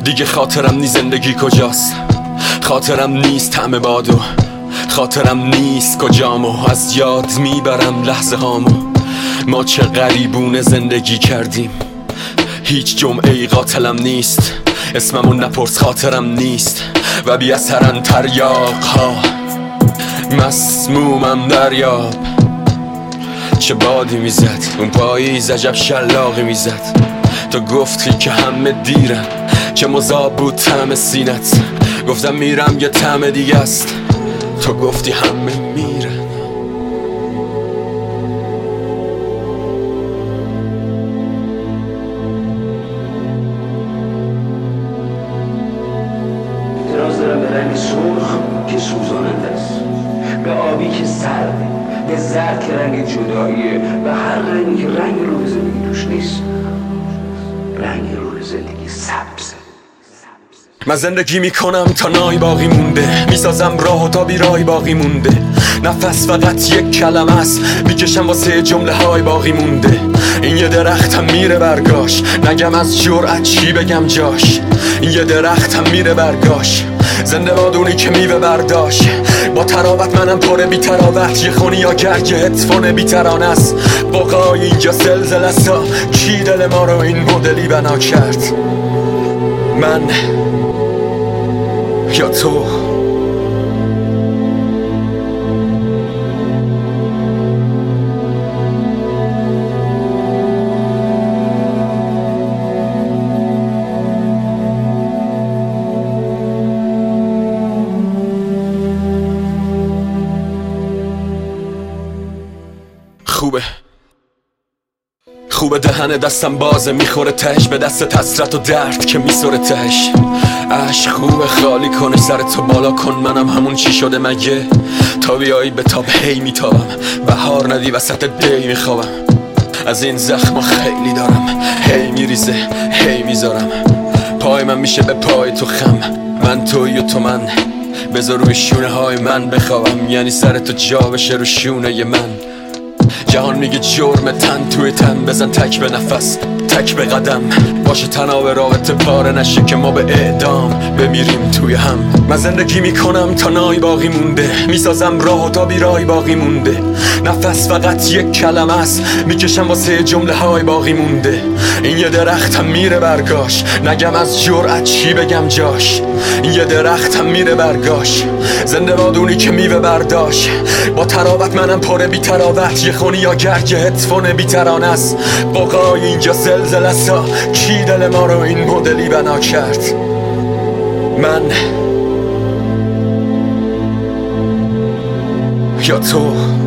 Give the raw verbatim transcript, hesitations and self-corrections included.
دیگه خاطرم نی زندگی کجاست، خاطرم نیست طعم بادو، خاطرم نیست کجامو، از یاد میبرم لحظه هامو. ما چه غریبونه زندگی کردیم، هیچ جمعه ای قاتلم نیست، اسممو نپرس خاطرم نیست و بی اثرن تریاق ها. مسمومم دریاب، چه بادی میزد اون پاییز، عجب شلاقی میزد. تو گفتی که همه دیرن، چه مذاب بود طعم سینت. گفتم میرم یه طعم دیگه است، تو گفتی همه میرن. اعتراض دارم به رنگ سرخ که سوزاننده است، به آبی که سرده، به زرد که رنگ جداییه، و هر رنگی که رنگ روح زندگی توش نیست. رنگ روح زندگی سبزه. من زندگی میکنم تا نای باقی مونده، میسازم راه و تا بیرای باقی مونده. نفس فقط یک کلمه است، میکشم واسه جمله های باقی مونده. این یه درختم میره برگاش، نگم از جرأت چی بگم جاش. این یه درختم میره برگاش، زنده بادونی که میوه برداشت. با تراوت منم پر بی تراوت، یه خونی یا گرگ هتفون بی ترانه است. بقای اینجا زلزله است، کی دل ما رو این مدلی بنا کرد؟ من یا تو؟ خوبه خوبه دهن دستم بازه، میخوره تهش به دست حسرت و درد که میسوره تهش. عشق خوبه خالی کنه سر تو بالا کن، منم همون چی شده مگه؟ تا بیایی به تاب هی میتابم، بهار ندی وسط دی میخوابم. از این زخم خیلی دارم، هی میریزه هی میذارم. پای من میشه به پای تو خم، من توی و تو من. بذار روی شونه های من بخوابم، یعنی سر تو جا بشه رو شونه من. جهان میگه جرم تن توی تن، بزن تک به نفس تک به قدم. باشه تناب رابطه پاره نشه که ما به اعدام بمیریم توی هم. من زندگی میکنم تا نای باقی مونده، میسازم راه و تا بیرای باقی مونده. نفس فقط یک کلمه است، میکشم واسه جمله های باقی مونده. این یه درختم میره برگاش، نگم از جرأت چی بگم جاش. این یه درختم میره برگاش، زنده بادونی که میوه برداشت. با تراوت منم پر بی تراوت، یه خونی یا گرگ هتفون بی ترانه است. بقای اینجا زلزله است، کی دل ما رو این مدلی بنا کرد؟ من یا تو؟